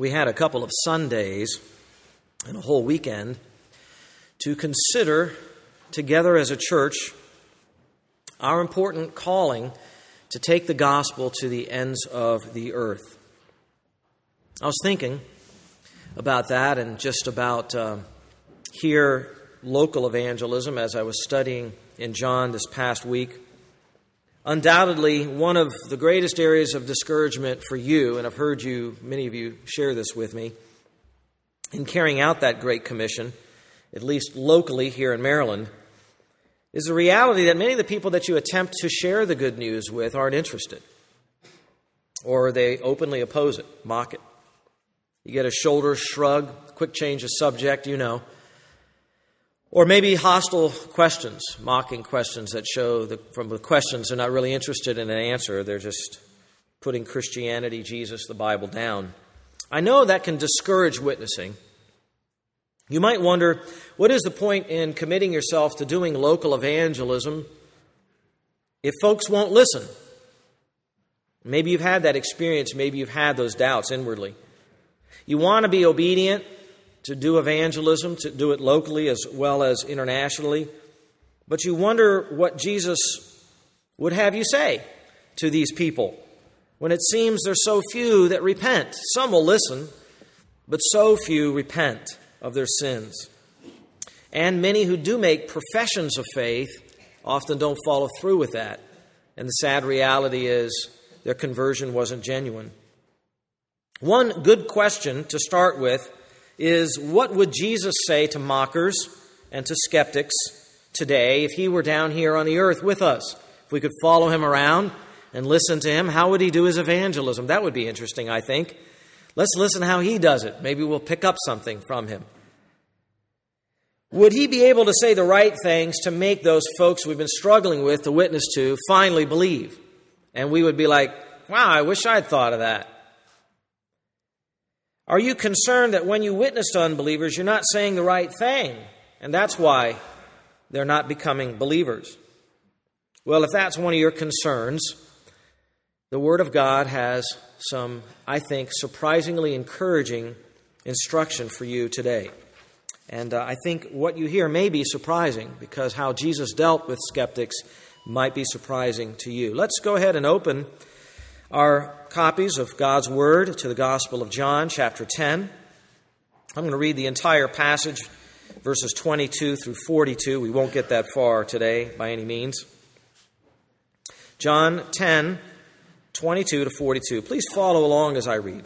we had a couple of Sundays and a whole weekend to consider together as a church our important calling to take the gospel to the ends of the earth. I was thinking about that and just about here local evangelism as I was studying in John this past week. Undoubtedly, one of the greatest areas of discouragement for you, and I've heard many of you share this with me, in carrying out that Great Commission, at least locally here in Maryland, is the reality that many of the people that you attempt to share the good news with aren't interested, or they openly oppose it, mock it. You get a shoulder shrug, quick change of subject, or maybe hostile questions, mocking questions that show from the questions they're not really interested in an answer. They're just putting Christianity, Jesus, the Bible down. I know that can discourage witnessing. You might wonder, what is the point in committing yourself to doing local evangelism if folks won't listen? Maybe you've had that experience. Maybe you've had those doubts inwardly. You want to be obedient to do evangelism, to do it locally as well as internationally. But you wonder what Jesus would have you say to these people when it seems there's so few that repent. Some will listen, but so few repent of their sins. And many who do make professions of faith often don't follow through with that. And the sad reality is their conversion wasn't genuine. One good question to start with is, what would Jesus say to mockers and to skeptics today if he were down here on the earth with us? If we could follow him around and listen to him, how would he do his evangelism? That would be interesting, I think. Let's listen how he does it. Maybe we'll pick up something from him. Would he be able to say the right things to make those folks we've been struggling with to witness to finally believe? And we would be like, wow, I wish I'd thought of that. Are you concerned that when you witness to unbelievers, you're not saying the right thing, and that's why they're not becoming believers? Well, if that's one of your concerns, the Word of God has some, I think, surprisingly encouraging instruction for you today. And I think what you hear may be surprising, because how Jesus dealt with skeptics might be surprising to you. Let's go ahead and open our copies of God's Word to the Gospel of John, chapter 10. I'm going to read the entire passage, verses 22 through 42. We won't get that far today by any means. John 10, 22 to 42. Please follow along as I read.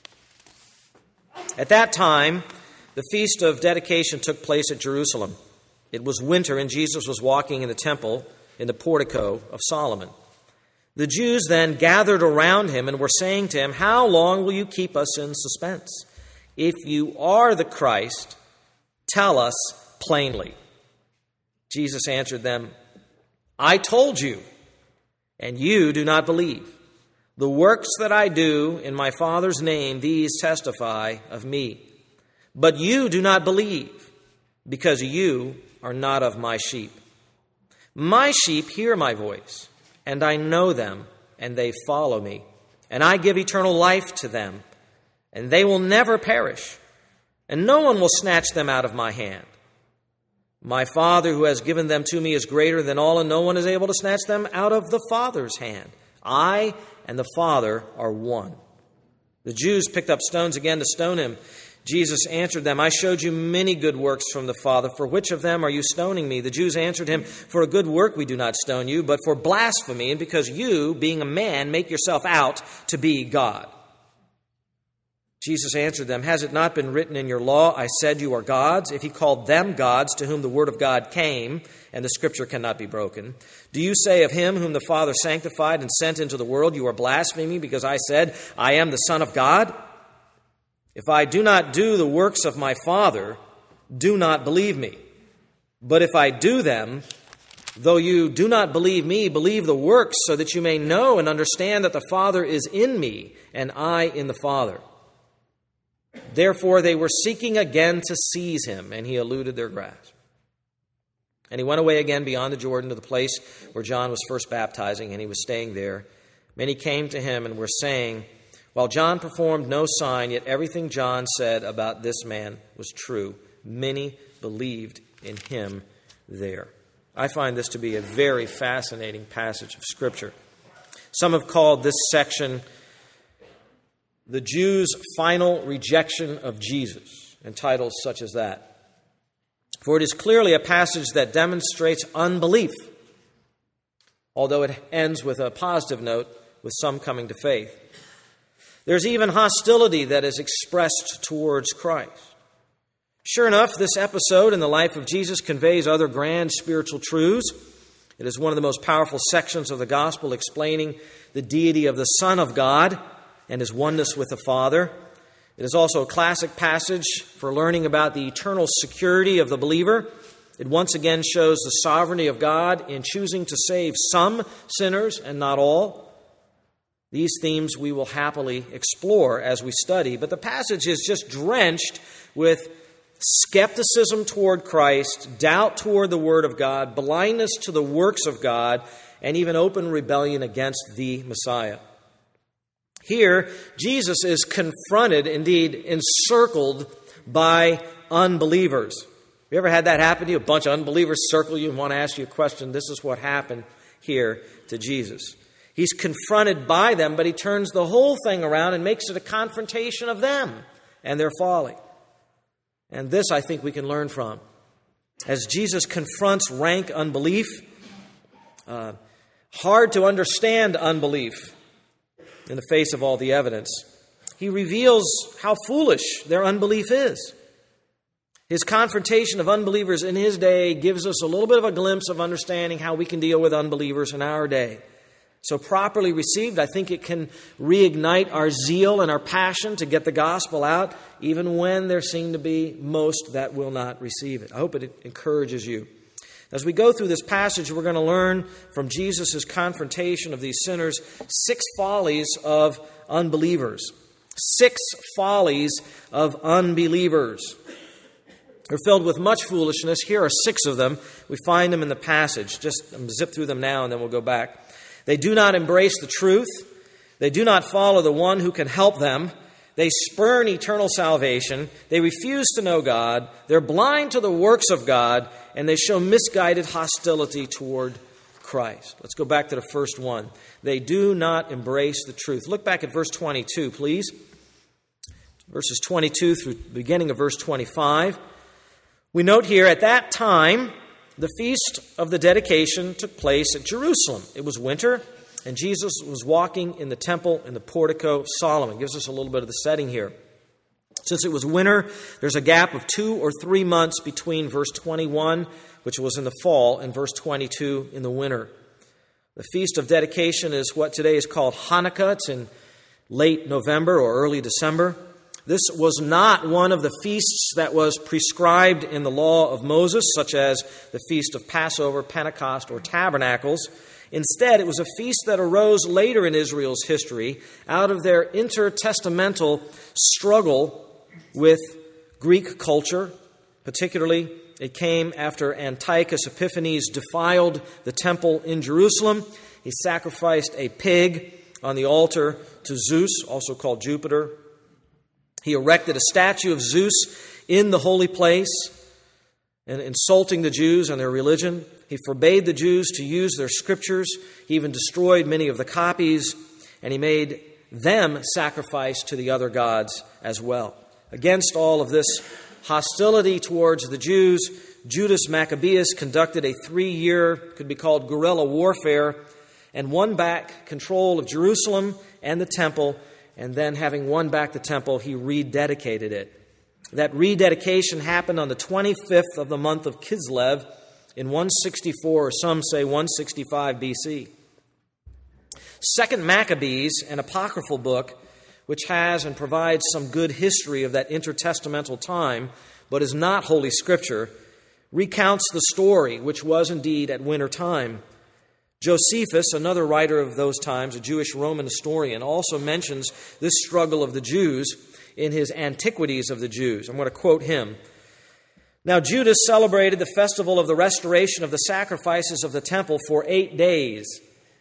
At that time, the feast of dedication took place at Jerusalem. It was winter, and Jesus was walking in the temple in the portico of Solomon. The Jews then gathered around him and were saying to him, "How long will you keep us in suspense? If you are the Christ, tell us plainly." Jesus answered them, "I told you, and you do not believe. The works that I do in my Father's name, these testify of me. But you do not believe, because you are not of my sheep. My sheep hear my voice, and I know them, and they follow me. And I give eternal life to them, and they will never perish, and no one will snatch them out of my hand. My Father who has given them to me is greater than all, and no one is able to snatch them out of the Father's hand. I and the Father are one." The Jews picked up stones again to stone him. Jesus answered them, "I showed you many good works from the Father. For which of them are you stoning me?" The Jews answered him, "For a good work we do not stone you, but for blasphemy, and because you, being a man, make yourself out to be God." Jesus answered them, "Has it not been written in your law, I said you are gods?" If he called them gods to whom the word of God came, and the scripture cannot be broken, do you say of him whom the Father sanctified and sent into the world, you are blaspheming because I said, I am the Son of God? If I do not do the works of my Father, do not believe me. But if I do them, though you do not believe me, believe the works, so that you may know and understand that the Father is in me, and I in the Father. Therefore they were seeking again to seize him, and he eluded their grasp. And he went away again beyond the Jordan to the place where John was first baptizing, and he was staying there. Many came to him and were saying, While John performed no sign, yet everything John said about this man was true. Many believed in him there. I find this to be a very fascinating passage of Scripture. Some have called this section the Jews' final rejection of Jesus, and titles such as that. For it is clearly a passage that demonstrates unbelief, although it ends with a positive note, with some coming to faith. There's even hostility that is expressed towards Christ. Sure enough, this episode in the life of Jesus conveys other grand spiritual truths. It is one of the most powerful sections of the gospel explaining the deity of the Son of God and his oneness with the Father. It is also a classic passage for learning about the eternal security of the believer. It once again shows the sovereignty of God in choosing to save some sinners and not all. These themes we will happily explore as we study, but the passage is just drenched with skepticism toward Christ, doubt toward the Word of God, blindness to the works of God, and even open rebellion against the Messiah. Here, Jesus is confronted, indeed encircled by unbelievers. Have you ever had that happen to you? A bunch of unbelievers circle you and want to ask you a question. This is what happened here to Jesus. He's confronted by them, but he turns the whole thing around and makes it a confrontation of them and their folly. And this, I think, we can learn from. As Jesus confronts rank unbelief, hard to understand unbelief in the face of all the evidence, he reveals how foolish their unbelief is. His confrontation of unbelievers in his day gives us a little bit of a glimpse of understanding how we can deal with unbelievers in our day. So properly received, I think it can reignite our zeal and our passion to get the gospel out, even when there seem to be most that will not receive it. I hope it encourages you. As we go through this passage, we're going to learn from Jesus' confrontation of these sinners 6 follies of unbelievers. 6 follies of unbelievers. They're filled with much foolishness. Here are 6 of them. We find them in the passage. Just zip through them now and then we'll go back. They do not embrace the truth. They do not follow the one who can help them. They spurn eternal salvation. They refuse to know God. They're blind to the works of God, and they show misguided hostility toward Christ. Let's go back to the first one. They do not embrace the truth. Look back at verse 22, please. Verses 22 through the beginning of verse 25. We note here, at that time, the feast of the dedication took place at Jerusalem. It was winter, and Jesus was walking in the temple in the portico of Solomon. It gives us a little bit of the setting here. Since it was winter, there's a gap of 2 or 3 months between verse 21, which was in the fall, and verse 22 in the winter. The Feast of Dedication is what today is called Hanukkah. It's in late November or early December. This was not one of the feasts that was prescribed in the law of Moses, such as the Feast of Passover, Pentecost, or Tabernacles. Instead, it was a feast that arose later in Israel's history out of their intertestamental struggle with Greek culture. Particularly, it came after Antiochus Epiphanes defiled the temple in Jerusalem. He sacrificed a pig on the altar to Zeus, also called Jupiter. He erected a statue of Zeus in the holy place, and insulting the Jews and their religion. He forbade the Jews to use their scriptures. He even destroyed many of the copies, and he made them sacrifice to the other gods as well. Against all of this hostility towards the Jews, Judas Maccabeus conducted a 3-year, could be called guerrilla warfare, and won back control of Jerusalem and the temple. And then, having won back the temple, he rededicated it. That rededication happened on the 25th of the month of Kislev in 164, or some say 165 BC. Second Maccabees, an apocryphal book, which has and provides some good history of that intertestamental time, but is not Holy Scripture, recounts the story, which was indeed at winter time. Josephus, another writer of those times, a Jewish Roman historian, also mentions this struggle of the Jews in his Antiquities of the Jews. I'm going to quote him. Now Judas celebrated the festival of the restoration of the sacrifices of the temple for 8 days.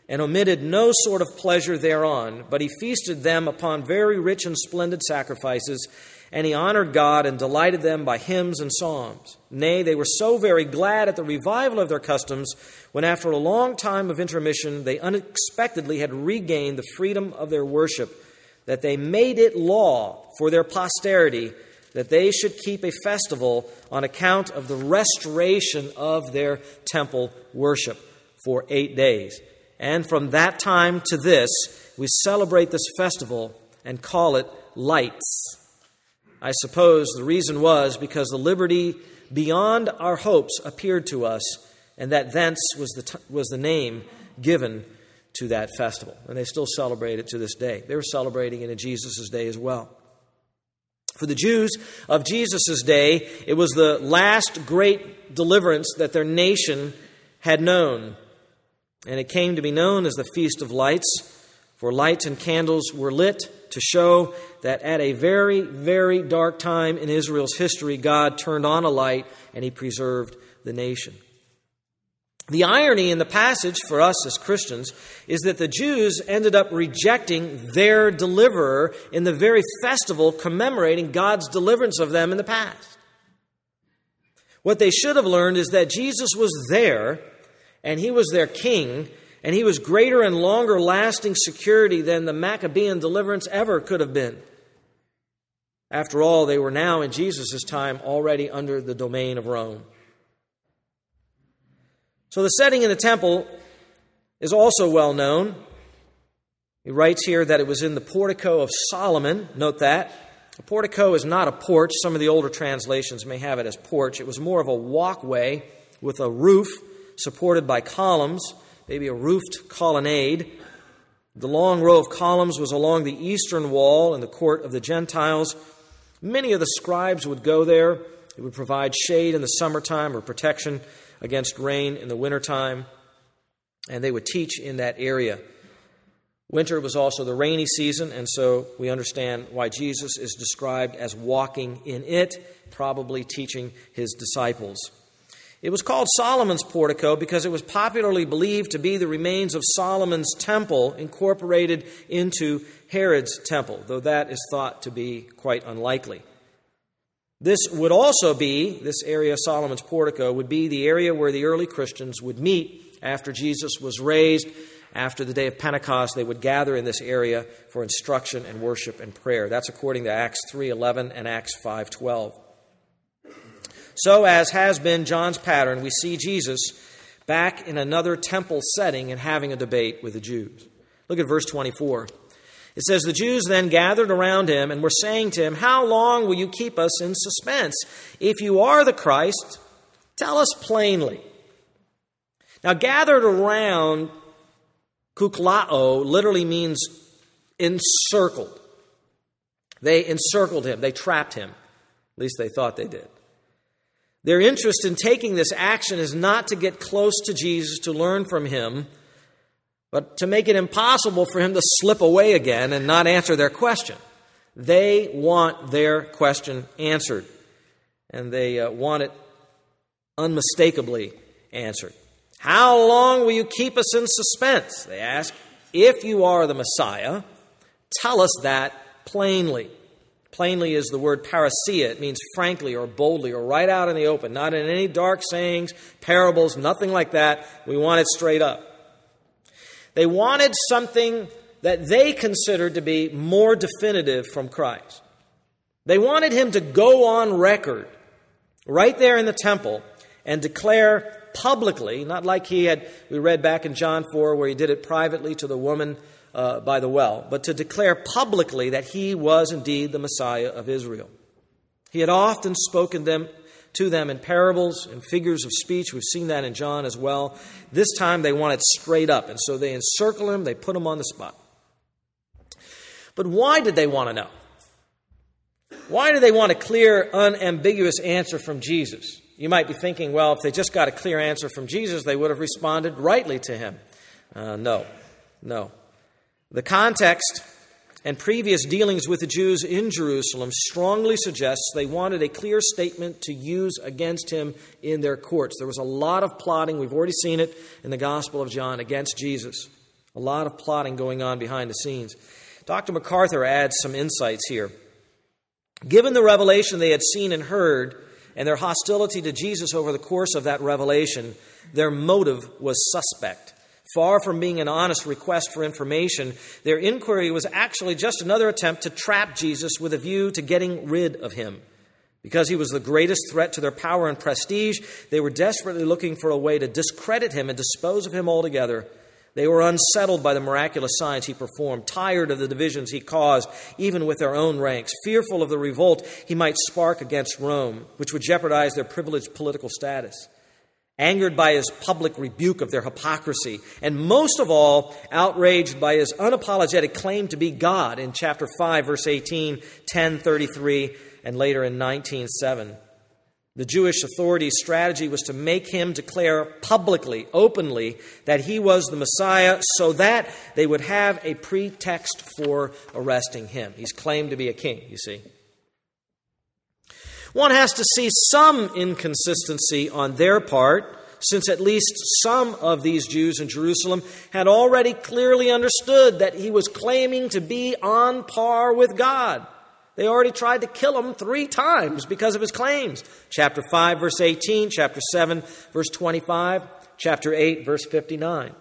and omitted no sort of pleasure thereon, but he feasted them upon very rich and splendid sacrifices, and he honored God and delighted them by hymns and psalms. Nay, they were so very glad at the revival of their customs, when after a long time of intermission they unexpectedly had regained the freedom of their worship, that they made it law for their posterity that they should keep a festival on account of the restoration of their temple worship for 8 days. And from that time to this, we celebrate this festival and call it Lights. I suppose the reason was because the liberty beyond our hopes appeared to us, and that thence was the name given to that festival. And they still celebrate it to this day. They were celebrating it in Jesus' day as well. For the Jews of Jesus' day, it was the last great deliverance that their nation had known. And it came to be known as the Feast of Lights, for lights and candles were lit to show that at a very, very dark time in Israel's history, God turned on a light and he preserved the nation. The irony in the passage for us as Christians is that the Jews ended up rejecting their deliverer in the very festival commemorating God's deliverance of them in the past. What they should have learned is that Jesus was there, and he was their king, and he was greater and longer lasting security than the Maccabean deliverance ever could have been. After all, they were now in Jesus' time already under the domain of Rome. So the setting in the temple is also well known. He writes here that it was in the portico of Solomon. Note that. A portico is not a porch. Some of the older translations may have it as porch. It was more of a walkway with a roof supported by columns, maybe a roofed colonnade. The long row of columns was along the eastern wall in the court of the Gentiles. Many of the scribes would go there. It would provide shade in the summertime or protection against rain in the wintertime, and they would teach in that area. Winter was also the rainy season, and so we understand why Jesus is described as walking in it, probably teaching his disciples. It was called Solomon's portico because it was popularly believed to be the remains of Solomon's temple incorporated into Herod's temple, though that is thought to be quite unlikely. This area, Solomon's portico, would be the area where the early Christians would meet after Jesus was raised. After the day of Pentecost, they would gather in this area for instruction and worship and prayer. That's according to Acts 3:11 and Acts 5:12. So, as has been John's pattern, we see Jesus back in another temple setting and having a debate with the Jews. Look at verse 24. It says, "The Jews then gathered around him and were saying to him, 'How long will you keep us in suspense? If you are the Christ, tell us plainly.'" Now, gathered around, kuklao, literally means encircled. They encircled him. They trapped him. At least they thought they did. Their interest in taking this action is not to get close to Jesus to learn from him, but to make it impossible for him to slip away again and not answer their question. They want their question answered, and they want it unmistakably answered. "How long will you keep us in suspense?" they ask. "If you are the Messiah, tell us that plainly." Plainly is the word parousia. It means frankly or boldly or right out in the open, not in any dark sayings, parables, nothing like that. We want it straight up. They wanted something that they considered to be more definitive from Christ. They wanted him to go on record right there in the temple and declare publicly, not like we read back in John 4 where he did it privately to the woman by the well, but to declare publicly that he was indeed the Messiah of Israel. He had often spoken to them in parables and figures of speech. We've seen that in John as well. This time they want it straight up, and so they encircle him, they put him on the spot. But why did they want to know? Why do they want a clear, unambiguous answer from Jesus? You might be thinking, well, if they just got a clear answer from Jesus, they would have responded rightly to him. No. The context and previous dealings with the Jews in Jerusalem strongly suggests they wanted a clear statement to use against him in their courts. There was a lot of plotting, we've already seen it in the Gospel of John, against Jesus. A lot of plotting going on behind the scenes. Dr. MacArthur adds some insights here. Given the revelation they had seen and heard, and their hostility to Jesus over the course of that revelation, their motive was suspect. Far from being an honest request for information, their inquiry was actually just another attempt to trap Jesus with a view to getting rid of him. Because he was the greatest threat to their power and prestige, they were desperately looking for a way to discredit him and dispose of him altogether. They were unsettled by the miraculous signs he performed, tired of the divisions he caused, even with their own ranks, fearful of the revolt he might spark against Rome, which would jeopardize their privileged political status, angered by his public rebuke of their hypocrisy, and most of all, outraged by his unapologetic claim to be God in chapter 5, verse 18, 10:33, and later in 19:7. The Jewish authorities' strategy was to make him declare publicly, openly, that he was the Messiah so that they would have a pretext for arresting him. He's claimed to be a king, you see. One has to see some inconsistency on their part, since at least some of these Jews in Jerusalem had already clearly understood that he was claiming to be on par with God. They already tried to kill him 3 times because of his claims. Chapter 5, verse 18, chapter 7, verse 25, chapter 8, verse 59.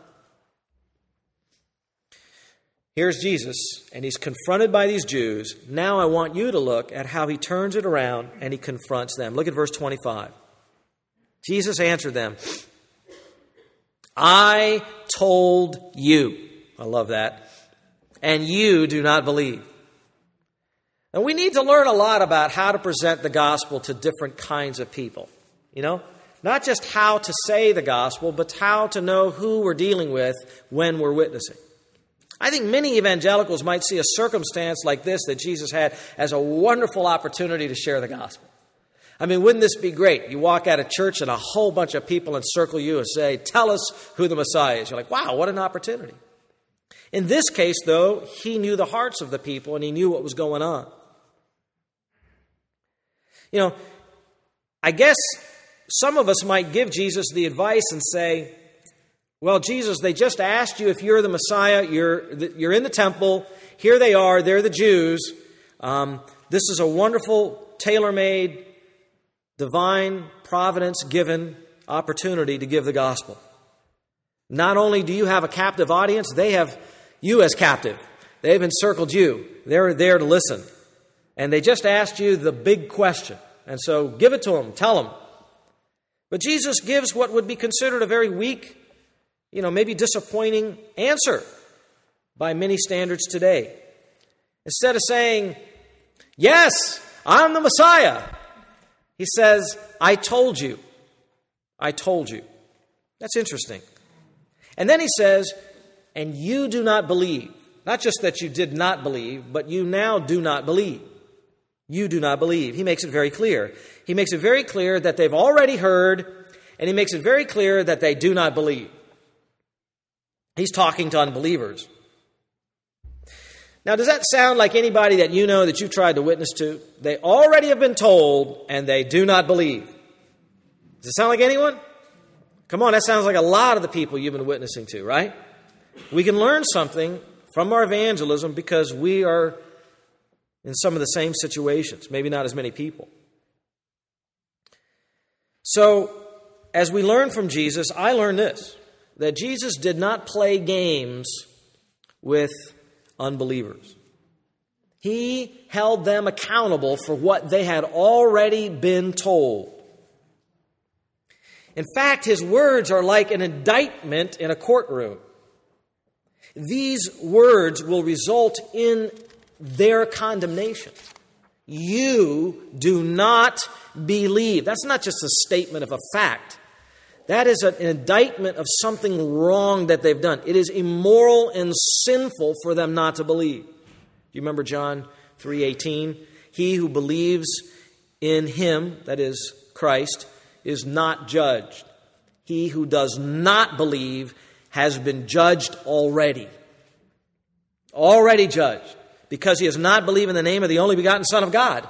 Here's Jesus, and he's confronted by these Jews. Now I want you to look at how he turns it around and he confronts them. Look at verse 25. Jesus answered them, I told you. I love that. And you do not believe. And we need to learn a lot about how to present the gospel to different kinds of people. You know, not just how to say the gospel, but how to know who we're dealing with when we're witnessing. I think many evangelicals might see a circumstance like this that Jesus had as a wonderful opportunity to share the gospel. I mean, wouldn't this be great? You walk out of church and a whole bunch of people encircle you and say, tell us who the Messiah is. You're like, wow, what an opportunity. In this case, though, he knew the hearts of the people and he knew what was going on. You know, I guess some of us might give Jesus the advice and say, well, Jesus, they just asked you if you're the Messiah. You're in the temple. Here they are. They're the Jews. This is a wonderful, tailor-made, divine, providence-given opportunity to give the gospel. Not only do you have a captive audience, they have you as captive. They've encircled you. They're there to listen. And they just asked you the big question. And so give it to them. Tell them. But Jesus gives what would be considered a very weak, maybe disappointing answer by many standards today. Instead of saying, yes, I'm the Messiah, he says, I told you. I told you. That's interesting. And then he says, and you do not believe. Not just that you did not believe, but you now do not believe. You do not believe. He makes it very clear. He makes it very clear that they've already heard, and he makes it very clear that they do not believe. He's talking to unbelievers. Now, does that sound like anybody that you know that you've tried to witness to? They already have been told, and they do not believe. Does it sound like anyone? Come on, that sounds like a lot of the people you've been witnessing to, right? We can learn something from our evangelism because we are in some of the same situations, maybe not as many people. So, as we learn from Jesus, I learned this, that Jesus did not play games with unbelievers. He held them accountable for what they had already been told. In fact, his words are like an indictment in a courtroom. These words will result in their condemnation. You do not believe. That's not just a statement of a fact. That is an indictment of something wrong that they've done. It is immoral and sinful for them not to believe. Do you remember John 3:18? He who believes in him, that is Christ, is not judged. He who does not believe has been judged already. Already judged. Because he has not believed in the name of the only begotten Son of God.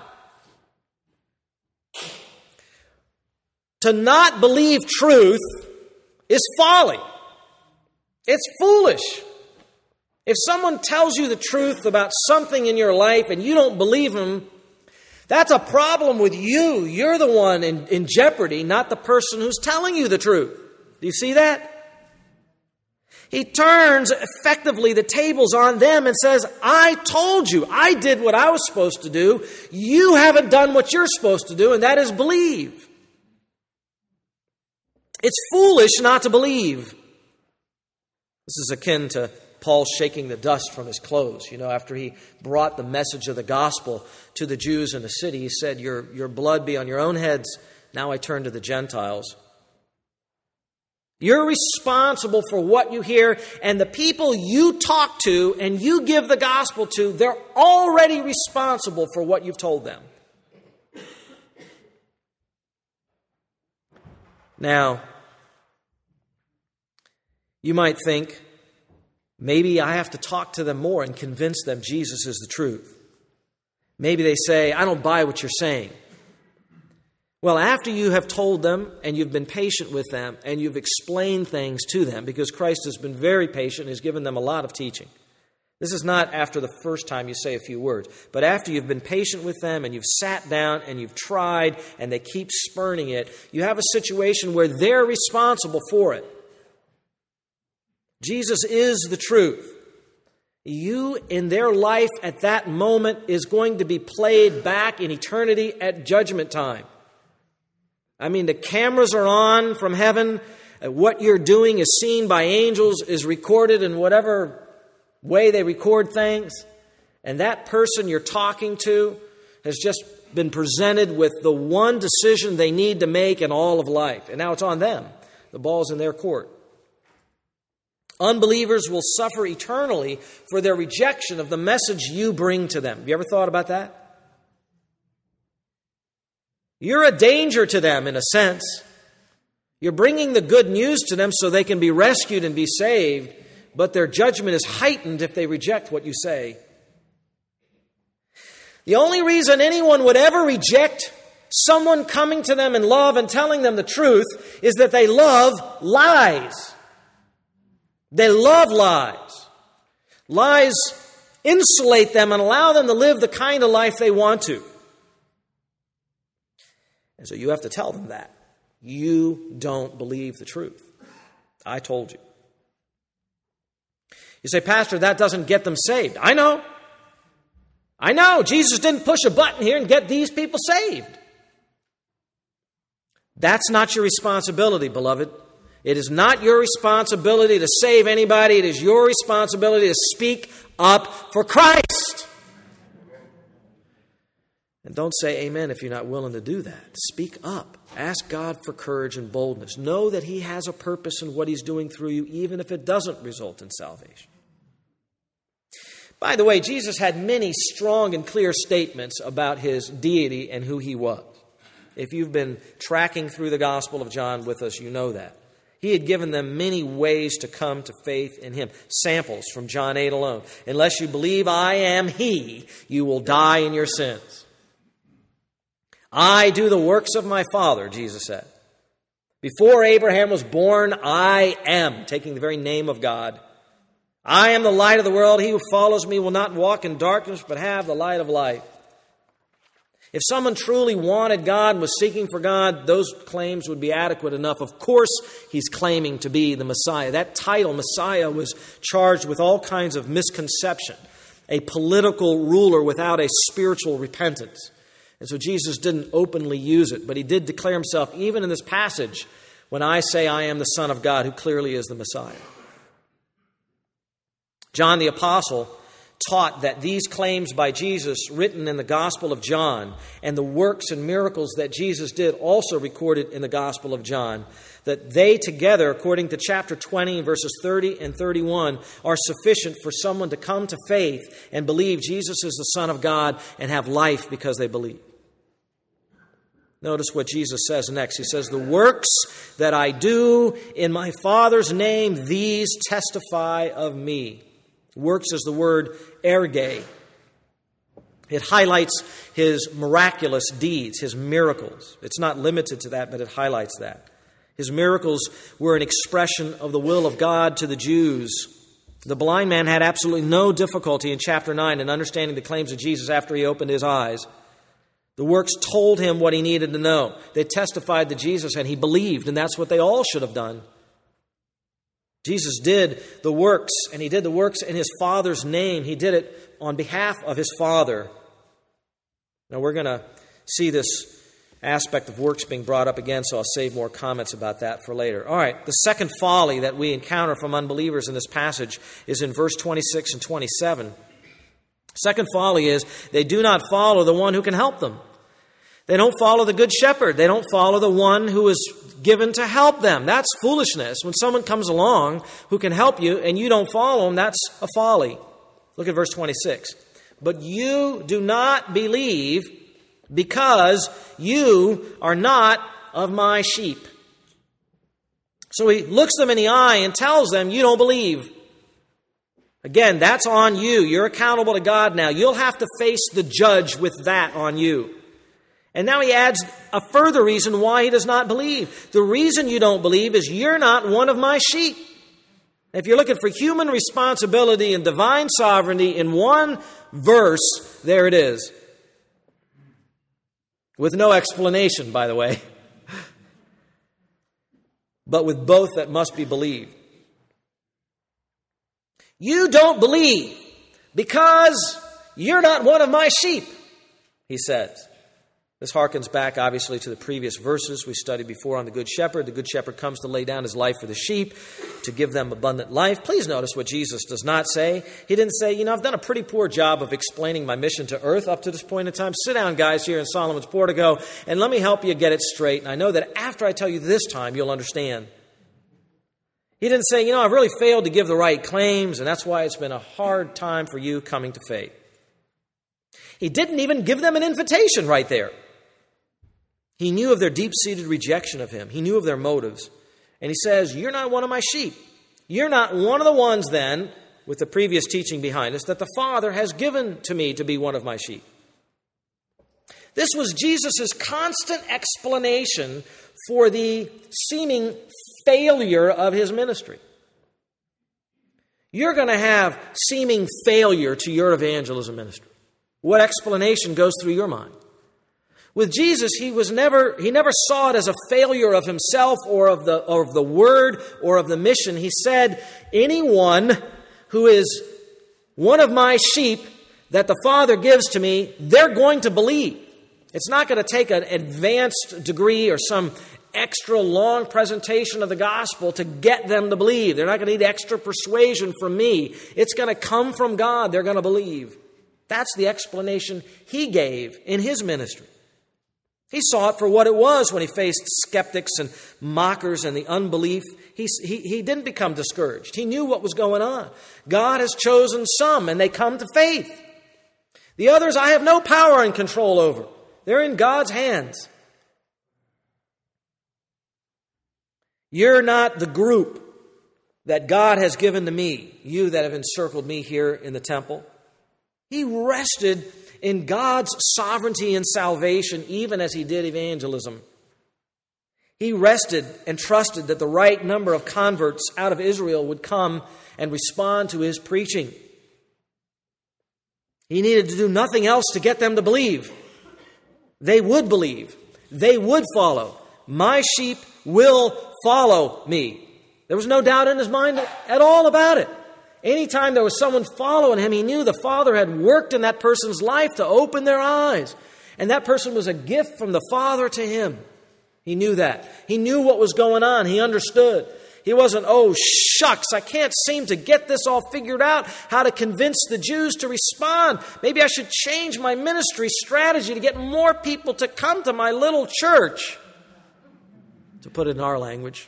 To not believe truth is folly. It's foolish. If someone tells you the truth about something in your life and you don't believe them, that's a problem with you. You're the one in jeopardy, not the person who's telling you the truth. Do you see that? He turns effectively the tables on them and says, I told you, I did what I was supposed to do. You haven't done what you're supposed to do, and that is believe. It's foolish not to believe. This is akin to Paul shaking the dust from his clothes. You know, after he brought the message of the gospel to the Jews in the city, he said, your blood be on your own heads. Now I turn to the Gentiles. You're responsible for what you hear, and the people you talk to and you give the gospel to, they're already responsible for what you've told them. Now, you might think, maybe I have to talk to them more and convince them Jesus is the truth. Maybe they say, I don't buy what you're saying. Well, after you have told them and you've been patient with them and you've explained things to them, because Christ has been very patient and has given them a lot of teaching. This is not after the first time you say a few words, but after you've been patient with them and you've sat down and you've tried and they keep spurning it, you have a situation where they're responsible for it. Jesus is the truth. You in their life at that moment is going to be played back in eternity at judgment time. I mean, the cameras are on from heaven. What you're doing is seen by angels, is recorded in whatever way they record things. And that person you're talking to has just been presented with the one decision they need to make in all of life. And now it's on them. The ball's in their court. Unbelievers will suffer eternally for their rejection of the message you bring to them. Have you ever thought about that? You're a danger to them in a sense. You're bringing the good news to them so they can be rescued and be saved, but their judgment is heightened if they reject what you say. The only reason anyone would ever reject someone coming to them in love and telling them the truth is that they love lies. They love lies. Lies insulate them and allow them to live the kind of life they want to. And so you have to tell them that. You don't believe the truth. I told you. You say, Pastor, that doesn't get them saved. I know. Jesus didn't push a button here and get these people saved. That's not your responsibility, beloved. It is not your responsibility to save anybody. It is your responsibility to speak up for Christ. And don't say amen if you're not willing to do that. Speak up. Ask God for courage and boldness. Know that He has a purpose in what He's doing through you, even if it doesn't result in salvation. By the way, Jesus had many strong and clear statements about His deity and who He was. If you've been tracking through the Gospel of John with us, you know that. He had given them many ways to come to faith in Him. Samples from John 8 alone. Unless you believe I am He, you will die in your sins. I do the works of my Father, Jesus said. Before Abraham was born, I am, taking the very name of God. I am the light of the world. He who follows me will not walk in darkness, but have the light of life. If someone truly wanted God and was seeking for God, those claims would be adequate enough. Of course, he's claiming to be the Messiah. That title, Messiah, was charged with all kinds of misconception. A political ruler without a spiritual repentance. And so Jesus didn't openly use it, but he did declare himself, even in this passage, when I say I am the Son of God, who clearly is the Messiah. John the Apostle taught that these claims by Jesus, written in the Gospel of John, and the works and miracles that Jesus did, also recorded in the Gospel of John, that they together, according to chapter 20, verses 30 and 31, are sufficient for someone to come to faith and believe Jesus is the Son of God and have life because they believe. Notice what Jesus says next. He says, the works that I do in my Father's name, these testify of me. Works is the word erge. It highlights his miraculous deeds, his miracles. It's not limited to that, but it highlights that. His miracles were an expression of the will of God to the Jews The blind man had absolutely no difficulty in chapter 9 in understanding the claims of Jesus after he opened his eyes. The works told him what he needed to know. They testified to Jesus, and he believed, and that's what they all should have done. Jesus did the works, and he did the works in his Father's name. He did it on behalf of his Father. Now, we're going to see this aspect of works being brought up again, so I'll save more comments about that for later. All right, the second folly that we encounter from unbelievers in this passage is in verse 26 and 27. Second folly is they do not follow the one who can help them. They don't follow the good shepherd. They don't follow the one who is given to help them. That's foolishness. When someone comes along who can help you and you don't follow him, that's a folly. Look at verse 26. But you do not believe because you are not of my sheep. So he looks them in the eye and tells them, you don't believe. Again, that's on you. You're accountable to God now. You'll have to face the judge with that on you. And now he adds a further reason why he does not believe. The reason you don't believe is you're not one of my sheep. If you're looking for human responsibility and divine sovereignty in one verse, there it is. With no explanation, by the way. But with both that must be believed. You don't believe because you're not one of my sheep, he says. This harkens back, obviously, to the previous verses we studied before on the Good Shepherd. The Good Shepherd comes to lay down his life for the sheep, to give them abundant life. Please notice what Jesus does not say. He didn't say, I've done a pretty poor job of explaining my mission to earth up to this point in time. Sit down, guys, here in Solomon's Portico, and let me help you get it straight. And I know that after I tell you this time, you'll understand. He didn't say, I've really failed to give the right claims, and that's why it's been a hard time for you coming to faith. He didn't even give them an invitation right there. He knew of their deep-seated rejection of him. He knew of their motives. And he says, you're not one of my sheep. You're not one of the ones then, with the previous teaching behind us, that the Father has given to me to be one of my sheep. This was Jesus' constant explanation for the seeming failure of his ministry. You're going to have seeming failure to your evangelism ministry. What explanation goes through your mind? With Jesus, he never saw it as a failure of himself or of the word or of the mission. He said, anyone who is one of my sheep that the Father gives to me, they're going to believe. It's not going to take an advanced degree or some extra long presentation of the gospel to get them to believe. They're not going to need extra persuasion from me. It's going to come from God. They're going to believe. That's the explanation he gave in his ministry. He saw it for what it was when he faced skeptics and mockers and the unbelief. He didn't become discouraged. He knew what was going on. God has chosen some, and they come to faith. The others I have no power and control over. They're in God's hands. You're not the group that God has given to me, you that have encircled me here in the temple. He rested in God's sovereignty and salvation, even as he did evangelism. He rested and trusted that the right number of converts out of Israel would come and respond to his preaching. He needed to do nothing else to get them to believe. They would believe. They would follow. My sheep will follow me. There was no doubt in his mind at all about it. Anytime there was someone following him, he knew the Father had worked in that person's life to open their eyes. And that person was a gift from the Father to him. He knew that. He knew what was going on. He understood. He wasn't, oh, shucks, I can't seem to get this all figured out, how to convince the Jews to respond. Maybe I should change my ministry strategy to get more people to come to my little church, to put it in our language.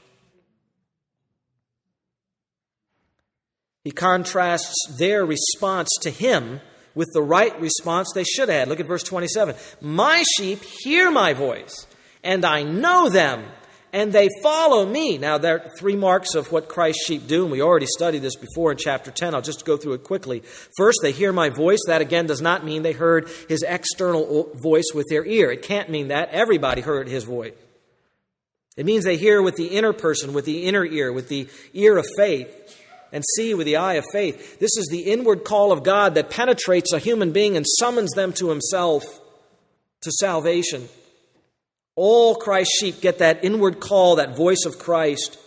He contrasts their response to him with the right response they should have had. Look at verse 27. My sheep hear my voice, and I know them, and they follow me. Now, there are three marks of what Christ's sheep do, and we already studied this before in chapter 10. I'll just go through it quickly. First, they hear my voice. That, again, does not mean they heard his external voice with their ear. It can't mean that. Everybody heard his voice. It means they hear with the inner person, with the inner ear, with the ear of faith. and see with the eye of faith. This is the inward call of God that penetrates a human being and summons them to himself, to salvation. All Christ's sheep get that inward call, that voice of Christ.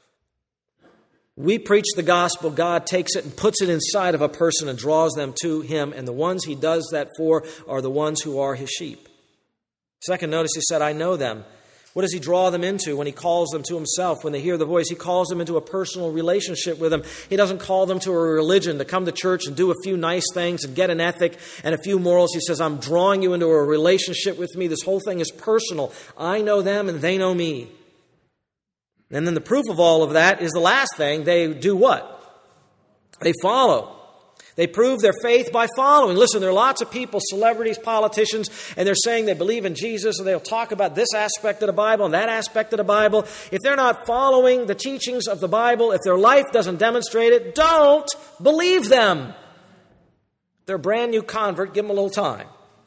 We preach the gospel. God takes it and puts it inside of a person and draws them to him. And the ones he does that for are the ones who are his sheep. Second, notice he said, I know them. What does he draw them into when he calls them to himself? When they hear the voice, he calls them into a personal relationship with him. He doesn't call them to a religion, to come to church and do a few nice things and get an ethic and a few morals. He says, I'm drawing you into a relationship with me. This whole thing is personal. I know them and they know me. And then the proof of all of that is the last thing. They do what? They follow. They prove their faith by following. Listen, there are lots of people, celebrities, politicians, and they're saying they believe in Jesus, and they'll talk about this aspect of the Bible and that aspect of the Bible. If they're not following the teachings of the Bible, if their life doesn't demonstrate it, don't believe them. If they're a brand new convert, give them a little time.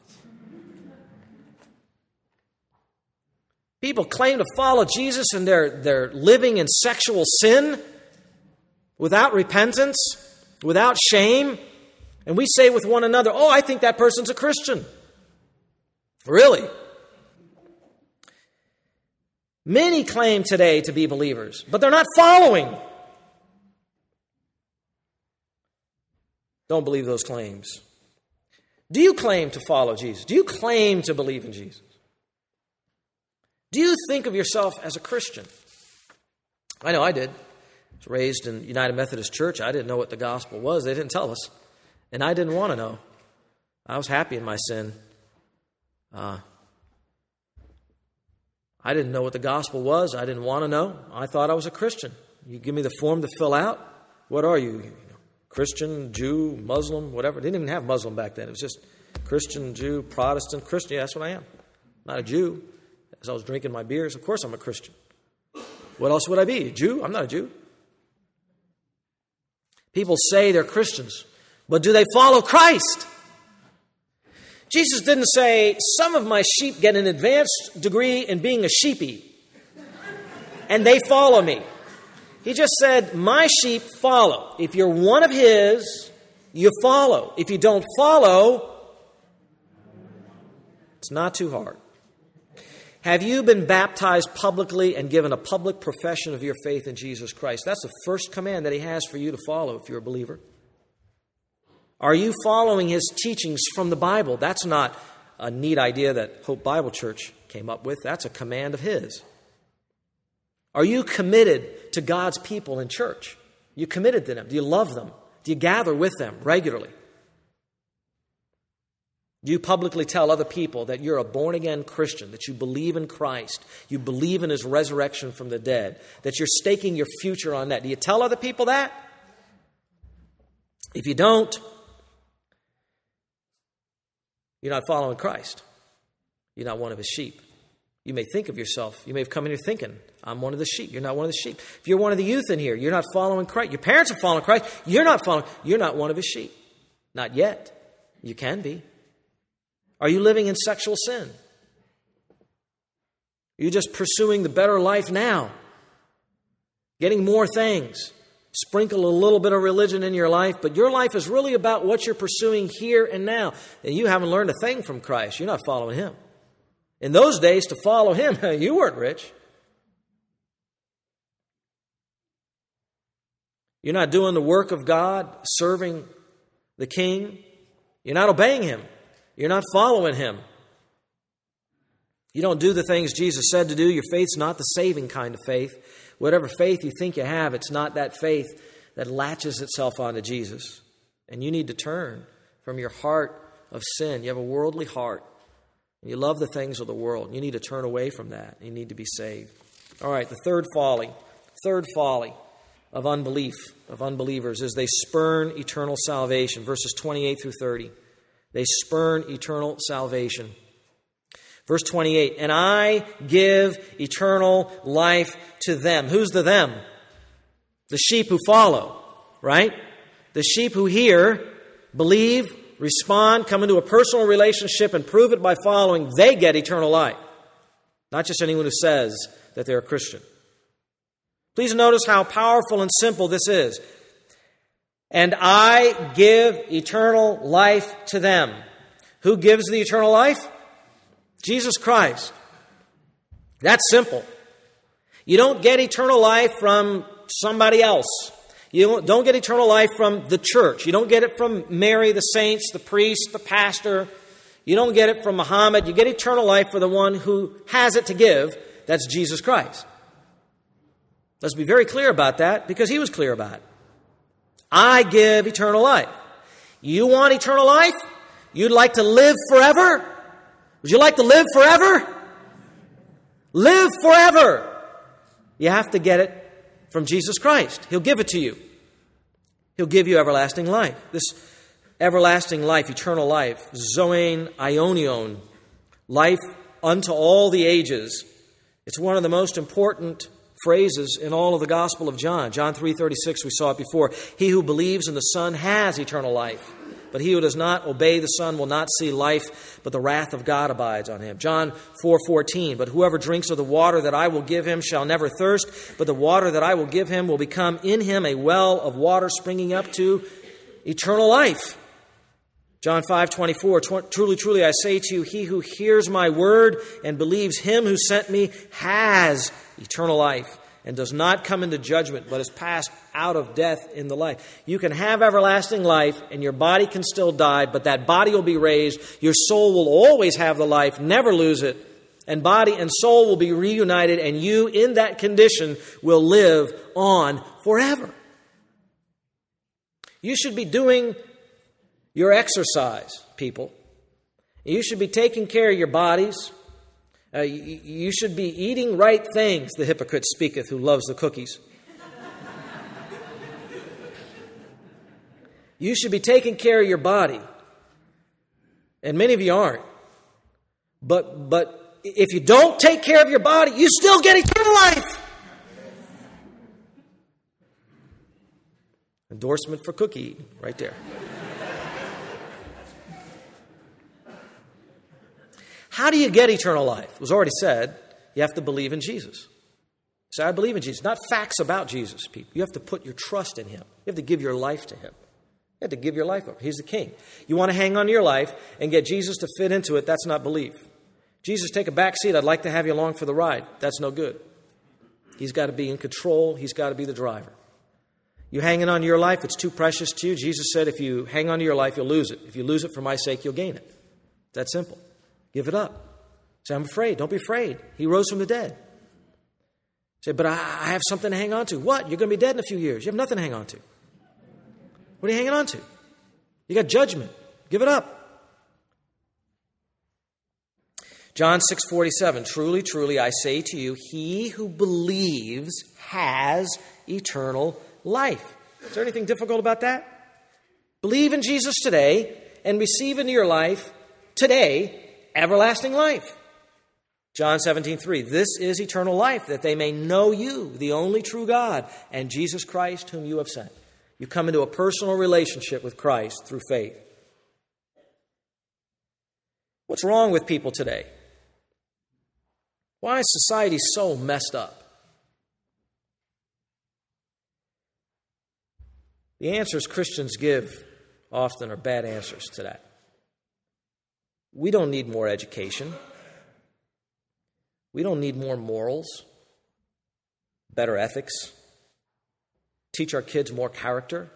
People claim to follow Jesus, and they're living in sexual sin without repentance, without shame, and we say with one another, oh, I think that person's a Christian. Really? Many claim today to be believers, but they're not following. Don't believe those claims. Do you claim to follow Jesus? Do you claim to believe in Jesus? Do you think of yourself as a Christian? I know I did. I was raised in United Methodist Church. I didn't know what the gospel was. They didn't tell us. And I didn't want to know. I was happy in my sin. I didn't know what the gospel was. I didn't want to know. I thought I was a Christian. You give me the form to fill out. What are you? Christian, Jew, Muslim, whatever. They didn't even have Muslim back then. It was just Christian, Jew, Protestant, Christian. Yeah, that's what I am. Not a Jew. As I was drinking my beers, of course I'm a Christian. What else would I be? A Jew? I'm not a Jew. People say they're Christians, but do they follow Christ? Jesus didn't say, some of my sheep get an advanced degree in being a sheepy, and they follow me. He just said, my sheep follow. If you're one of his, you follow. If you don't follow, it's not too hard. Have you been baptized publicly and given a public profession of your faith in Jesus Christ? That's the first command that he has for you to follow if you're a believer. Are you following his teachings from the Bible? That's not a neat idea that Hope Bible Church came up with. That's a command of his. Are you committed to God's people in church? Are you committed to them? Do you love them? Do you gather with them regularly? Do you publicly tell other people that you're a born-again Christian, that you believe in Christ, you believe in his resurrection from the dead, that you're staking your future on that? Do you tell other people that? If you don't, you're not following Christ. You're not one of his sheep. You may think of yourself, you may have come in here thinking, I'm one of the sheep. You're not one of the sheep. If you're one of the youth in here, you're not following Christ. Your parents are following Christ. You're not one of his sheep. Not yet. You can be. Are you living in sexual sin? Are you just pursuing the better life now? Getting more things? Sprinkle a little bit of religion in your life, but your life is really about what you're pursuing here and now. And you haven't learned a thing from Christ. You're not following him. In those days, to follow him, you weren't rich. You're not doing the work of God, serving the King. You're not obeying him. You're not following him. You don't do the things Jesus said to do. Your faith's not the saving kind of faith. Whatever faith you think you have, it's not that faith that latches itself onto Jesus. And you need to turn from your heart of sin. You have a worldly heart. And you love the things of the world. You need to turn away from that. You need to be saved. All right, the third folly of unbelief, of unbelievers, is they spurn eternal salvation. Verses 28 through 30. They spurn eternal salvation. Verse 28, and I give eternal life to them. Who's the them? The sheep who follow, right? The sheep who hear, believe, respond, come into a personal relationship and prove it by following. They get eternal life. Not just anyone who says that they're a Christian. Please notice how powerful and simple this is. and I give eternal life to them. Who gives the eternal life? Jesus Christ. That's simple. You don't get eternal life from somebody else. You don't get eternal life from the church. You don't get it from Mary, the saints, the priest, the pastor. You don't get it from Muhammad. You get eternal life for the one who has it to give. That's Jesus Christ. Let's be very clear about that, because he was clear about it. I give eternal life. You want eternal life? You'd like to live forever? Would you like to live forever? Live forever. You have to get it from Jesus Christ. He'll give it to you. He'll give you everlasting life. This everlasting life, eternal life, zoen aionion, life unto all the ages. It's one of the most important phrases in all of the Gospel of John. John 3:36, we saw it before. He who believes in the Son has eternal life, but he who does not obey the Son will not see life, but the wrath of God abides on him. John 4:14, but whoever drinks of the water that I will give him shall never thirst, but the water that I will give him will become in him a well of water springing up to eternal life. John 5:24, truly, truly, I say to you, he who hears my word and believes him who sent me has eternal life and does not come into judgment, but is passed out of death into life. You can have everlasting life and your body can still die, but that body will be raised. Your soul will always have the life, never lose it. And body and soul will be reunited, and you in that condition will live on forever. You should be doing your exercise, people. You should be taking care of your bodies. You should be eating right things, the hypocrite speaketh who loves the cookies. You should be taking care of your body. And many of you aren't. But if you don't take care of your body, you still get eternal life. Endorsement for cookie eating, right there. How do you get eternal life? It was already said, you have to believe in Jesus. Say, I believe in Jesus. Not facts about Jesus, people. You have to put your trust in him. You have to give your life to him. You have to give your life up. He's the king. You want to hang on to your life and get Jesus to fit into it, that's not belief. Jesus, take a back seat. I'd like to have you along for the ride. That's no good. He's got to be in control. He's got to be the driver. You hanging on to your life, it's too precious to you. Jesus said, if you hang on to your life, you'll lose it. If you lose it for my sake, you'll gain it. That's simple. Give it up. Say, I'm afraid. Don't be afraid. He rose from the dead. Say, but I have something to hang on to. What? You're going to be dead in a few years. You have nothing to hang on to. What are you hanging on to? You got judgment. Give it up. John 6:47, truly, truly, I say to you, he who believes has eternal life. Is there anything difficult about that? Believe in Jesus today and receive into your life today everlasting life. John 17:3, this is eternal life, that they may know you, the only true God, and Jesus Christ whom you have sent. You come into a personal relationship with Christ through faith. What's wrong with people today? Why is society so messed up? The answers Christians give often are bad answers to that. We don't need more education. We don't need more morals, better ethics, teach our kids more character.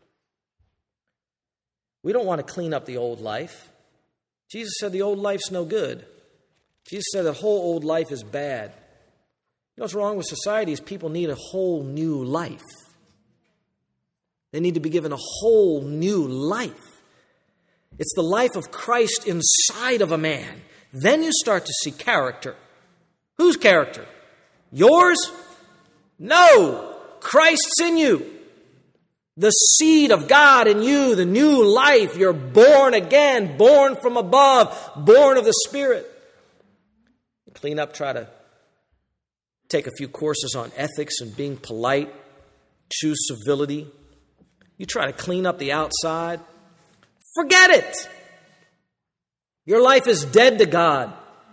We don't want to clean up the old life. Jesus said the old life's no good. Jesus said the whole old life is bad. You know what's wrong with society is people need a whole new life. They need to be given a whole new life. It's the life of Christ inside of a man. Then you start to see character. Whose character? Yours? No. Christ's in you. The seed of God in you, the new life. You're born again, born from above, born of the Spirit. Clean up, try to take a few courses on ethics and being polite, choose civility. You try to clean up the outside. Forget it. Your life is dead to God.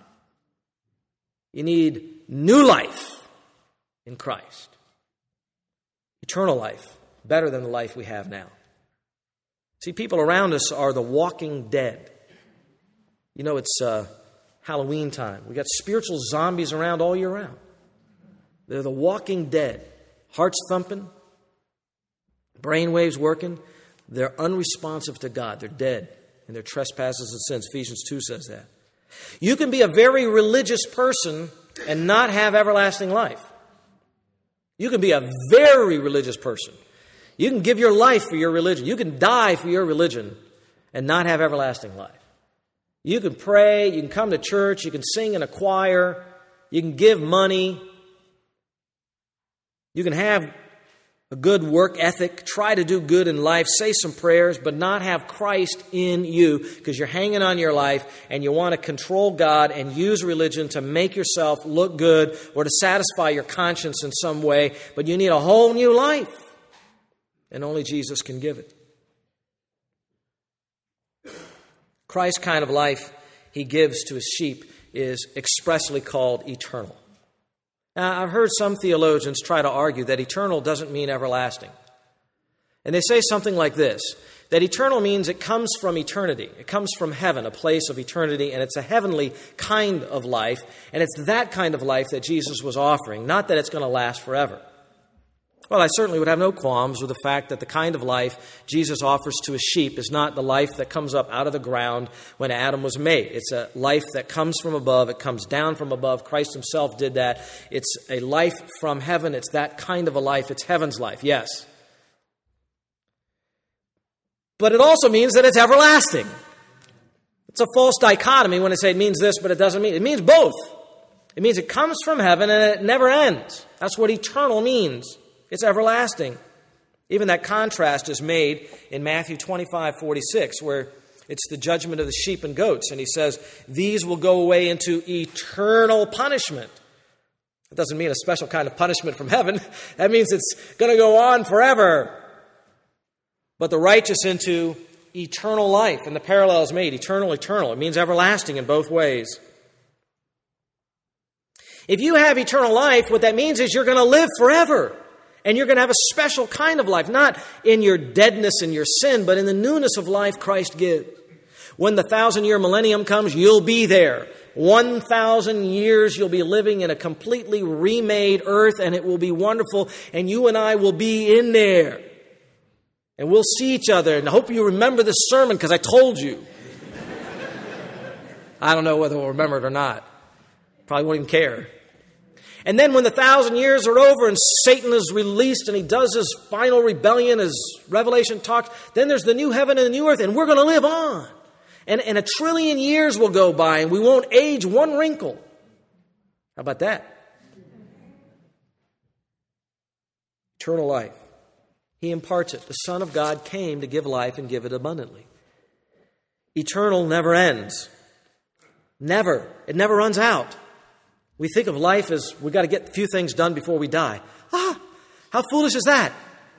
You need new life in Christ. Eternal life, better than the life we have now. See, people around us are the walking dead. You know, it's Halloween time. We got spiritual zombies around all year round. They're the walking dead. Hearts thumping, brainwaves working. They're unresponsive to God. They're dead in their trespasses and sins. Ephesians 2 says that. You can be a very religious person and not have everlasting life. You can be a very religious person. You can give your life for your religion. You can die for your religion and not have everlasting life. You can pray, you can come to church, you can sing in a choir, you can give money, you can have a good work ethic, try to do good in life, say some prayers, but not have Christ in you because you're hanging on your life and you want to control God and use religion to make yourself look good or to satisfy your conscience in some way, but you need a whole new life. And only Jesus can give it. Christ's kind of life he gives to his sheep is expressly called eternal. Now, I've heard some theologians try to argue that eternal doesn't mean everlasting. And they say something like this, that eternal means it comes from eternity. It comes from heaven, a place of eternity, and it's a heavenly kind of life. And it's that kind of life that Jesus was offering, not that it's going to last forever. Well, I certainly would have no qualms with the fact that the kind of life Jesus offers to his sheep is not the life that comes up out of the ground when Adam was made. It's a life that comes from above. It comes down from above. Christ himself did that. It's a life from heaven. It's that kind of a life. It's heaven's life, yes. But it also means that it's everlasting. It's a false dichotomy when I say it means this, but it doesn't mean. It means both. It means it comes from heaven and it never ends. That's what eternal means. It's everlasting. Even that contrast is made in Matthew 25:46, where it's the judgment of the sheep and goats. And he says, these will go away into eternal punishment. It doesn't mean a special kind of punishment from heaven. That means it's going to go on forever. But the righteous into eternal life. And the parallel is made, eternal, eternal. It means everlasting in both ways. If you have eternal life, what that means is you're going to live forever. And you're going to have a special kind of life, not in your deadness and your sin, but in the newness of life Christ gives. When the 1,000-year millennium comes, you'll be there. 1,000 years you'll be living in a completely remade earth, and it will be wonderful, and you and I will be in there. And we'll see each other, and I hope you remember this sermon because I told you. I don't know whether we'll remember it or not. Probably won't even care. And then when the 1,000 years are over and Satan is released and he does his final rebellion, as Revelation talks, then there's the new heaven and the new earth, and we're going to live on. And 1 trillion years will go by and we won't age one wrinkle. How about that? Eternal life. He imparts it. The Son of God came to give life and give it abundantly. Eternal never ends. Never. It never runs out. We think of life as we've got to get a few things done before we die. How foolish is that?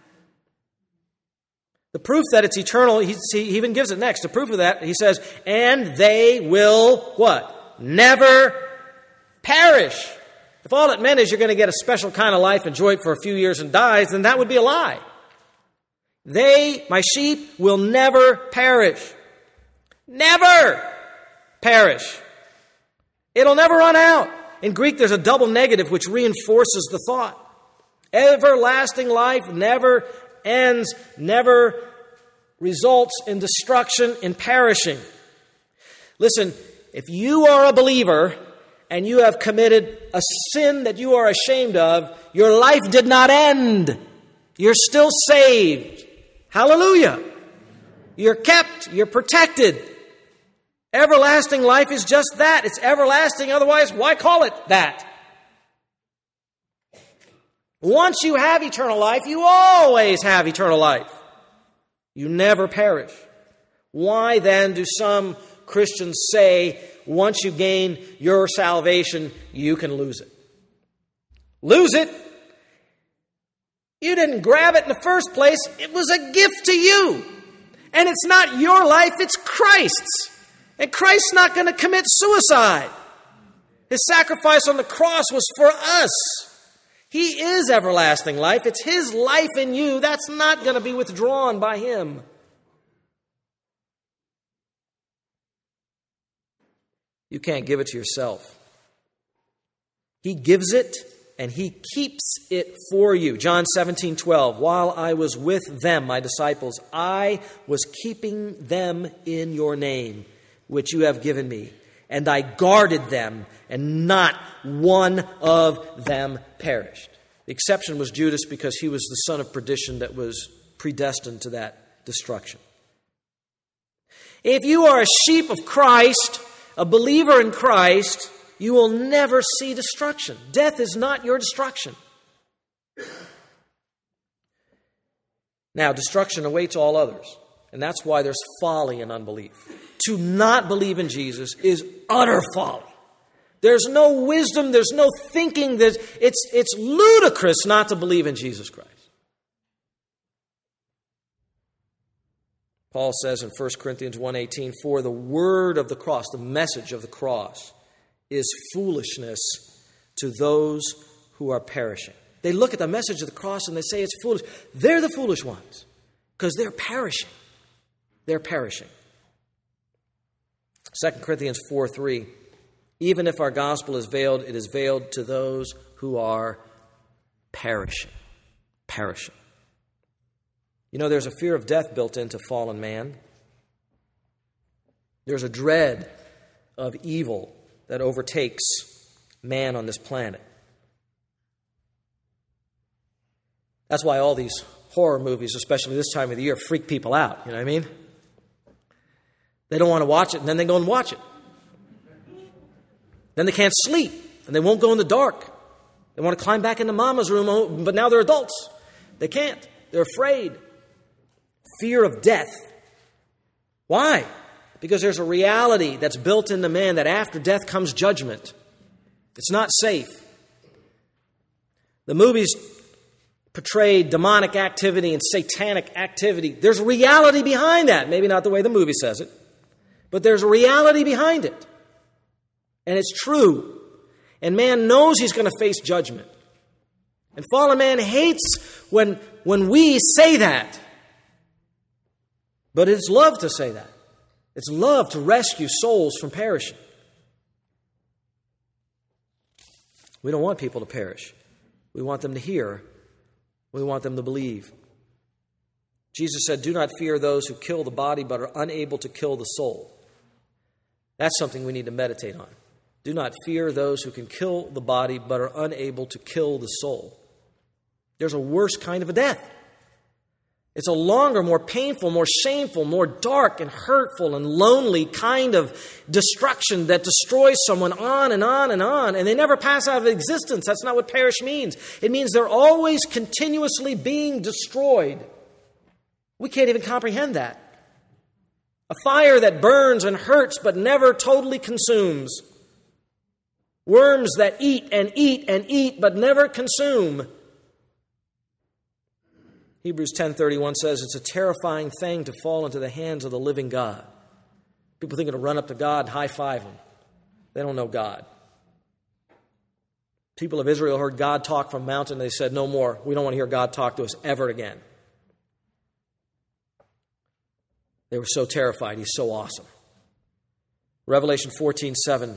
The proof that it's eternal, he even gives it next. The proof of that, he says, and they will, what? Never perish. If all it meant is you're going to get a special kind of life, enjoy it for a few years and die, then that would be a lie. They, my sheep, will never perish. Never perish. It'll never run out. In Greek, there's a double negative which reinforces the thought. Everlasting life never ends, never results in destruction, in perishing. Listen, if you are a believer and you have committed a sin that you are ashamed of, your life did not end. You're still saved. Hallelujah. You're kept. You're protected. Everlasting life is just that. It's everlasting. Otherwise, why call it that? Once you have eternal life, you always have eternal life. You never perish. Why then do some Christians say, once you gain your salvation, you can lose it? Lose it? You didn't grab it in the first place. It was a gift to you. And it's not your life, it's Christ's. And Christ's not going to commit suicide. His sacrifice on the cross was for us. He is everlasting life. It's His life in you. That's not going to be withdrawn by Him. You can't give it to yourself. He gives it, and He keeps it for you. John 17:12, while I was with them, my disciples, I was keeping them in your name, which you have given me. And I guarded them, and not one of them perished. The exception was Judas, because he was the son of perdition that was predestined to that destruction. If you are a sheep of Christ, a believer in Christ, you will never see destruction. Death is not your destruction. Now, destruction awaits all others, and that's why there's folly in unbelief. To not believe in Jesus is utter folly. There's no wisdom, there's no thinking. It's ludicrous not to believe in Jesus Christ. Paul says in 1 Corinthians 1:18, for the word of the cross, the message of the cross, is foolishness to those who are perishing. They look at the message of the cross and they say it's foolish. They're the foolish ones because they're perishing. They're perishing. 2 Corinthians 4:3, even if our gospel is veiled, it is veiled to those who are perishing. Perishing. You know, there's a fear of death built into fallen man. There's a dread of evil that overtakes man on this planet. That's why all these horror movies, especially this time of the year, freak people out. You know what I mean? They don't want to watch it, and then they go and watch it. Then they can't sleep, and they won't go in the dark. They want to climb back into mama's room, but now they're adults. They can't. They're afraid. Fear of death. Why? Because there's a reality that's built into man that after death comes judgment. It's not safe. The movies portray demonic activity and satanic activity. There's a reality behind that. Maybe not the way the movie says it, but there's a reality behind it. And it's true. And man knows he's going to face judgment. And fallen man hates when we say that. But it's love to say that. It's love to rescue souls from perishing. We don't want people to perish. We want them to hear. We want them to believe. Jesus said, do not fear those who kill the body but are unable to kill the soul. That's something we need to meditate on. Do not fear those who can kill the body but are unable to kill the soul. There's a worse kind of a death. It's a longer, more painful, more shameful, more dark and hurtful and lonely kind of destruction that destroys someone on and on and on, and they never pass out of existence. That's not what perish means. It means they're always continuously being destroyed. We can't even comprehend that. A fire that burns and hurts but never totally consumes. Worms that eat and eat and eat but never consume. Hebrews 10:31 says it's a terrifying thing to fall into the hands of the living God. People think it'll run up to God and high-five him. They don't know God. People of Israel heard God talk from a mountain. They said, no more. We don't want to hear God talk to us ever again. They were so terrified. He's so awesome. Revelation 14:7.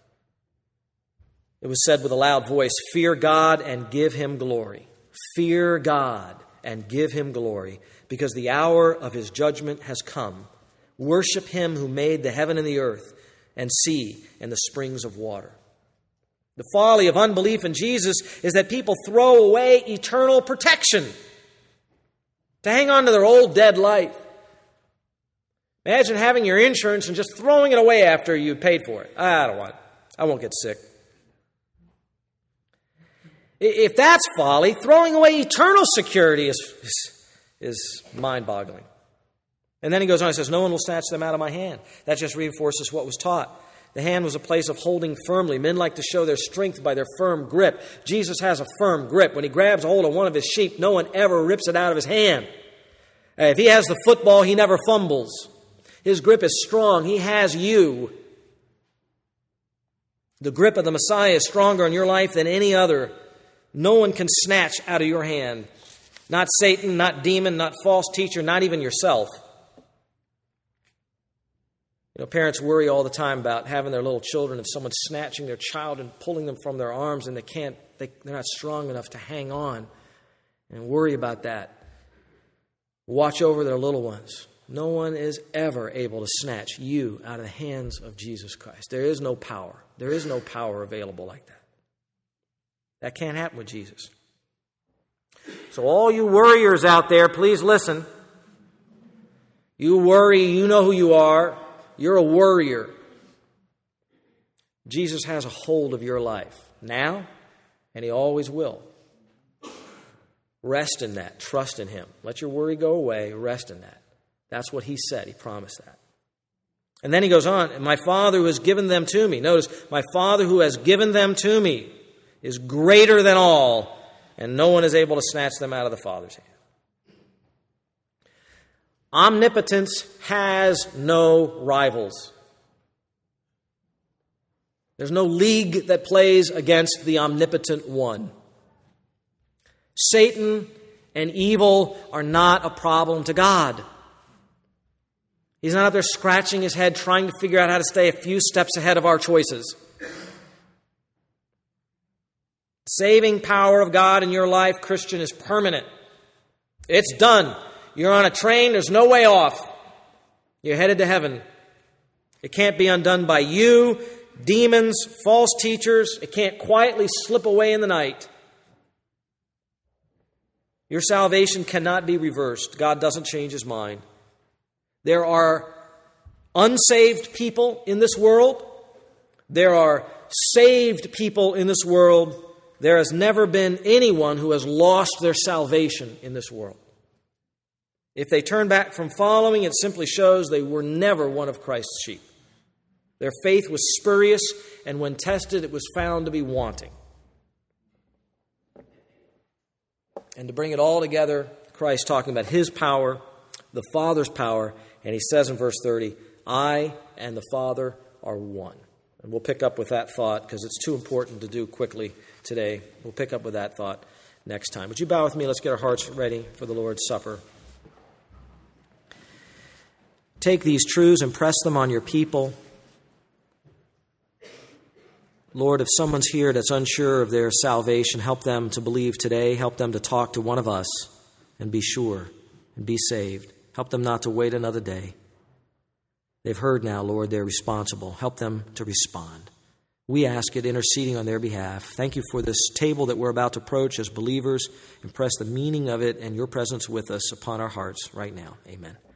It was said with a loud voice, fear God and give him glory. Fear God and give him glory, because the hour of his judgment has come. Worship him who made the heaven and the earth and sea and the springs of water. The folly of unbelief in Jesus is that people throw away eternal protection to hang on to their old dead life. Imagine having your insurance and just throwing it away after you paid for it. I don't want it. I won't get sick. If that's folly, throwing away eternal security is mind-boggling. And then he goes on and says, no one will snatch them out of my hand. That just reinforces what was taught. The hand was a place of holding firmly. Men like to show their strength by their firm grip. Jesus has a firm grip. When he grabs a hold of one of his sheep, no one ever rips it out of his hand. If he has the football, he never fumbles. His grip is strong. He has you. The grip of the Messiah is stronger in your life than any other. No one can snatch out of your hand. Not Satan, not demon, not false teacher, not even yourself. Parents worry all the time about having their little children, if someone's snatching their child and pulling them from their arms and they're not strong enough to hang on, and worry about that. Watch over their little ones. No one is ever able to snatch you out of the hands of Jesus Christ. There is no power. There is no power available like that. That can't happen with Jesus. So all you worriers out there, please listen. You worry, you know who you are. You're a worrier. Jesus has a hold of your life now, and He always will. Rest in that. Trust in Him. Let your worry go away. Rest in that. That's what He said. He promised that. And then He goes on, my Father who has given them to me. Notice, my Father who has given them to me is greater than all, and no one is able to snatch them out of the Father's hand. Omnipotence has no rivals. There's no league that plays against the omnipotent one. Satan and evil are not a problem to God. He's not out there scratching his head trying to figure out how to stay a few steps ahead of our choices. Saving power of God in your life, Christian, is permanent. It's done. You're on a train, there's no way off. You're headed to heaven. It can't be undone by you, demons, false teachers. It can't quietly slip away in the night. Your salvation cannot be reversed. God doesn't change His mind. There are unsaved people in this world. There are saved people in this world. There has never been anyone who has lost their salvation in this world. If they turn back from following, it simply shows they were never one of Christ's sheep. Their faith was spurious, and when tested, it was found to be wanting. And to bring it all together, Christ talking about His power, the Father's power, and He says in verse 30, I and the Father are one. And we'll pick up with that thought because it's too important to do quickly today. We'll pick up with that thought next time. Would you bow with me? Let's get our hearts ready for the Lord's Supper. Take these truths and press them on your people. Lord, if someone's here that's unsure of their salvation, help them to believe today. Help them to talk to one of us and be sure and be saved. Help them not to wait another day. They've heard now, Lord, they're responsible. Help them to respond. We ask it, interceding on their behalf. Thank you for this table that we're about to approach as believers. Impress the meaning of it and your presence with us upon our hearts right now. Amen.